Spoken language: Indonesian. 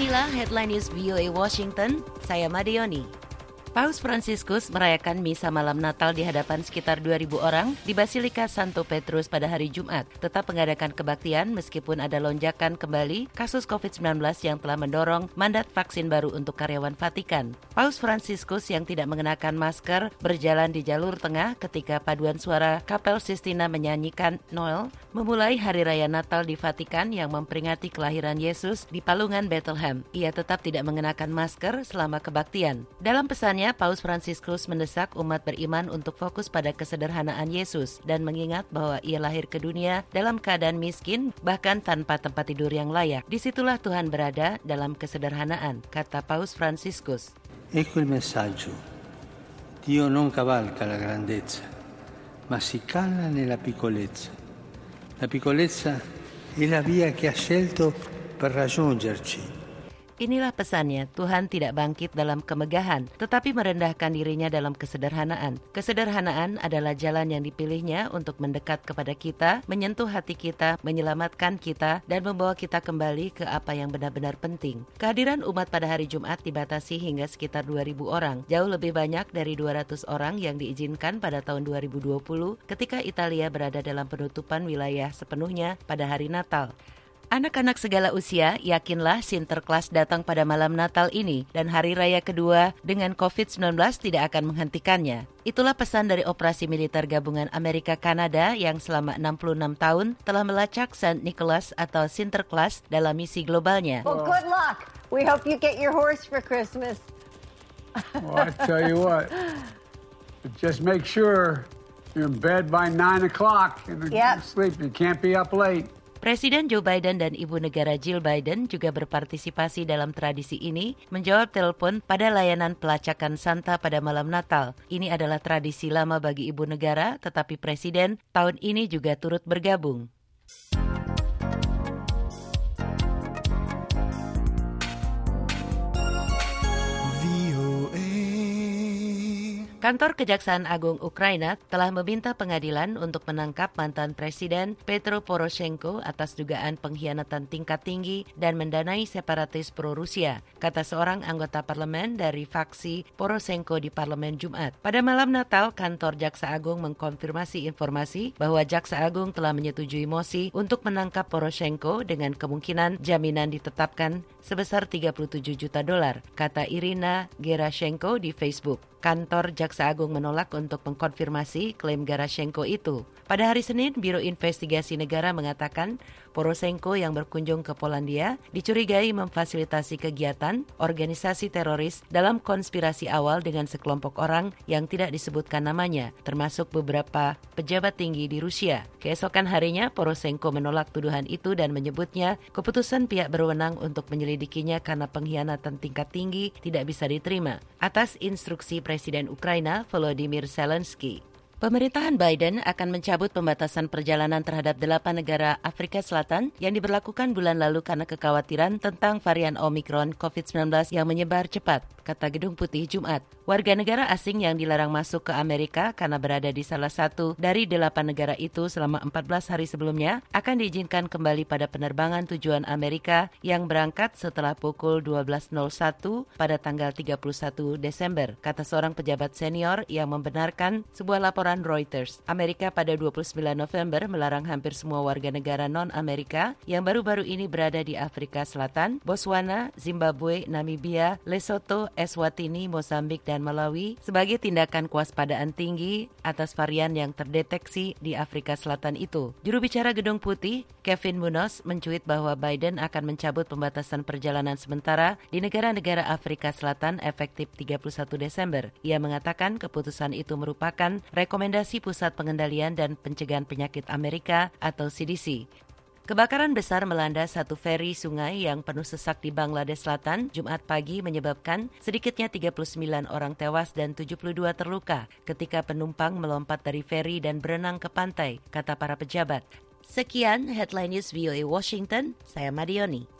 Inilah Headline News VOA Washington, saya Madioni. Paus Fransiskus merayakan misa malam Natal di hadapan sekitar 2.000 orang di Basilika Santo Petrus pada hari Jumat. Tetap mengadakan kebaktian meskipun ada lonjakan kembali kasus COVID-19 yang telah mendorong mandat vaksin baru untuk karyawan Vatikan. Paus Fransiskus yang tidak mengenakan masker berjalan di jalur tengah ketika paduan suara Kapel Sistina menyanyikan Noel, memulai hari raya Natal di Vatikan yang memperingati kelahiran Yesus di palungan Bethlehem. Ia tetap tidak mengenakan masker selama kebaktian. Dalam pesannya, Paus Fransiskus mendesak umat beriman untuk fokus pada kesederhanaan Yesus dan mengingat bahwa ia lahir ke dunia dalam keadaan miskin, bahkan tanpa tempat tidur yang layak. Disitulah Tuhan berada dalam kesederhanaan, kata Paus Fransiskus. Ecco il messaggio. Dio non cavalca la grandezza, ma si cala nella piccolezza. La piccolezza è la via che ha scelto per raggiungerci. Inilah pesannya, Tuhan tidak bangkit dalam kemegahan, tetapi merendahkan dirinya dalam kesederhanaan. Kesederhanaan adalah jalan yang dipilihnya untuk mendekat kepada kita, menyentuh hati kita, menyelamatkan kita, dan membawa kita kembali ke apa yang benar-benar penting. Kehadiran umat pada hari Jumat dibatasi hingga sekitar 2.000 orang, jauh lebih banyak dari 200 orang yang diizinkan pada tahun 2020 ketika Italia berada dalam penutupan wilayah sepenuhnya pada hari Natal. Anak-anak segala usia, yakinlah Sinterklas datang pada malam Natal ini dan hari raya kedua dengan COVID-19 tidak akan menghentikannya. Itulah pesan dari operasi militer gabungan Amerika-Kanada yang selama 66 tahun telah melacak Saint Nicholas atau Sinterklas dalam misi globalnya. Well, good luck. We hope you get your horse for Christmas. Well, I tell you what, just make sure you're in bed by 9 o'clock and sleep. You can't be up late. Presiden Joe Biden dan Ibu Negara Jill Biden juga berpartisipasi dalam tradisi ini, menjawab telepon pada layanan pelacakan Santa pada malam Natal. Ini adalah tradisi lama bagi Ibu Negara, tetapi Presiden tahun ini juga turut bergabung. Kantor Kejaksaan Agung Ukraina telah meminta pengadilan untuk menangkap mantan Presiden Petro Poroshenko atas dugaan pengkhianatan tingkat tinggi dan mendanai separatis pro-Rusia, kata seorang anggota parlemen dari faksi Poroshenko di parlemen Jumat. Pada malam Natal, kantor Jaksa Agung mengkonfirmasi informasi bahwa Jaksa Agung telah menyetujui mosi untuk menangkap Poroshenko dengan kemungkinan jaminan ditetapkan sebesar $37 juta, kata Irina Gerashenko di Facebook. Kantor Jaksa Agung menolak untuk mengkonfirmasi klaim Gerashenko itu. Pada hari Senin, Biro Investigasi Negara mengatakan Poroshenko yang berkunjung ke Polandia dicurigai memfasilitasi kegiatan organisasi teroris dalam konspirasi awal dengan sekelompok orang yang tidak disebutkan namanya, termasuk beberapa pejabat tinggi di Rusia. Keesokan harinya, Poroshenko menolak tuduhan itu dan menyebutnya keputusan pihak berwenang untuk menyelidikinya karena pengkhianatan tingkat tinggi tidak bisa diterima atas instruksi Presiden Ukraina Volodymyr Zelensky. Pemerintahan Biden akan mencabut pembatasan perjalanan terhadap 8 negara Afrika Selatan yang diberlakukan bulan lalu karena kekhawatiran tentang varian Omicron COVID-19 yang menyebar cepat, kata Gedung Putih Jumat. Warga negara asing yang dilarang masuk ke Amerika karena berada di salah satu dari 8 negara itu selama 14 hari sebelumnya akan diizinkan kembali pada penerbangan tujuan Amerika yang berangkat setelah pukul 12.01 pada tanggal 31 Desember, kata seorang pejabat senior yang membenarkan sebuah laporan Reuters. Amerika pada 29 November melarang hampir semua warga negara non-Amerika yang baru-baru ini berada di Afrika Selatan, Botswana, Zimbabwe, Namibia, Lesotho, Eswatini, Mozambik, dan Malawi sebagai tindakan kewaspadaan tinggi atas varian yang terdeteksi di Afrika Selatan itu. Juru bicara Gedung Putih, Kevin Munoz, mencuit bahwa Biden akan mencabut pembatasan perjalanan sementara di negara-negara Afrika Selatan efektif 31 Desember. Ia mengatakan keputusan itu merupakan rekomendasi Pusat Pengendalian dan Pencegahan Penyakit Amerika atau CDC. Kebakaran besar melanda satu feri sungai yang penuh sesak di Bangladesh Selatan Jumat pagi menyebabkan sedikitnya 39 orang tewas dan 72 terluka ketika penumpang melompat dari feri dan berenang ke pantai, kata para pejabat. Sekian Headline News VOA Washington, saya Madioni.